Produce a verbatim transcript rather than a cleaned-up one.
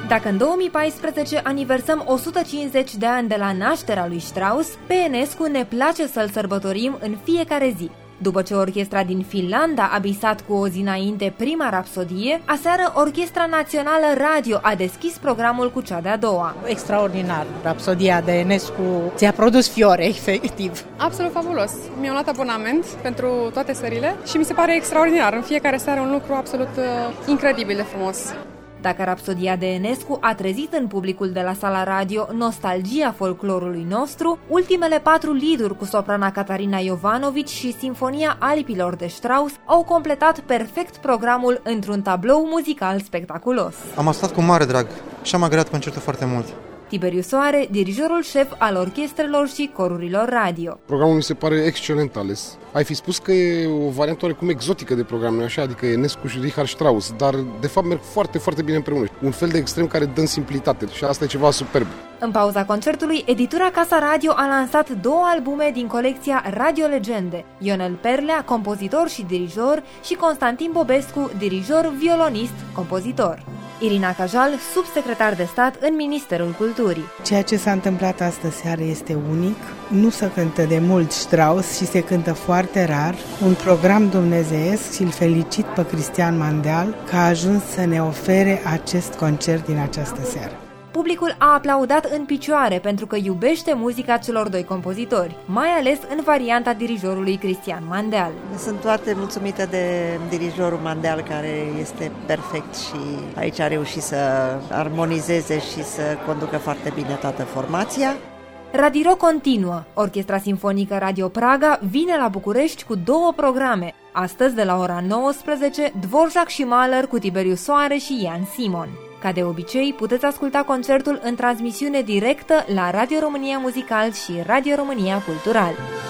Dacă în două mii paisprezece aniversăm o sută cincizeci de ani de la nașterea lui Strauss, pe Enescu ne place să-l sărbătorim în fiecare zi. După ce orchestra din Finlanda a bisat cu o zi înainte prima rapsodie, aseară Orchestra Națională Radio a deschis programul cu cea de-a doua. Extraordinar, rapsodia de Enescu ți-a produs fiore, efectiv. Absolut fabulos. Mi-am luat abonament pentru toate serile și mi se pare extraordinar. În fiecare seară un lucru absolut uh, incredibil de frumos. Dacă rapsodia de Enescu a trezit în publicul de la sala radio nostalgia folclorului nostru, ultimele patru liduri cu soprana Catarina Jovanovici și Sinfonia Alpilor de Strauss au completat perfect programul într-un tablou muzical spectaculos. Am ascultat cu mare drag și am agreat concertul foarte mult. Tiberiu Soare, dirijorul șef al orchestrelor și corurilor radio. Programul mi se pare excelent ales. Ai fi spus că e o variantă oarecum exotică de program, așa, adică Enescu și Richard Strauss, dar de fapt merg foarte, foarte bine împreună. Un fel de extrem care dă în simplitate și asta e ceva superb. În pauza concertului, editura Casa Radio a lansat două albume din colecția Radio Legende. Ionel Perlea, compozitor și dirijor, și Constantin Bobescu, dirijor, violonist, compozitor. Irina Cajal, subsecretar de stat în Ministerul Culturii. Ceea ce s-a întâmplat astă seară este unic. Nu se cântă de mult Strauss și se cântă foarte rar. Un program dumnezeiesc și îl felicit pe Cristian Mandeal că a ajuns să ne ofere acest concert din această seară. Publicul a aplaudat în picioare pentru că iubește muzica celor doi compozitori, mai ales în varianta dirijorului Cristian Mandeal. Sunt foarte mulțumită de dirijorul Mandeal, care este perfect și aici a reușit să armonizeze și să conducă foarte bine toată formația. Radiro continuă. Orchestra Sinfonică Radio Praga vine la București cu două programe. Astăzi, de la ora nouăsprezece, Dvorak și Mahler cu Tiberiu Soare și Ian Simon. Ca de obicei, puteți asculta concertul în transmisiune directă la Radio România Muzical și Radio România Cultural.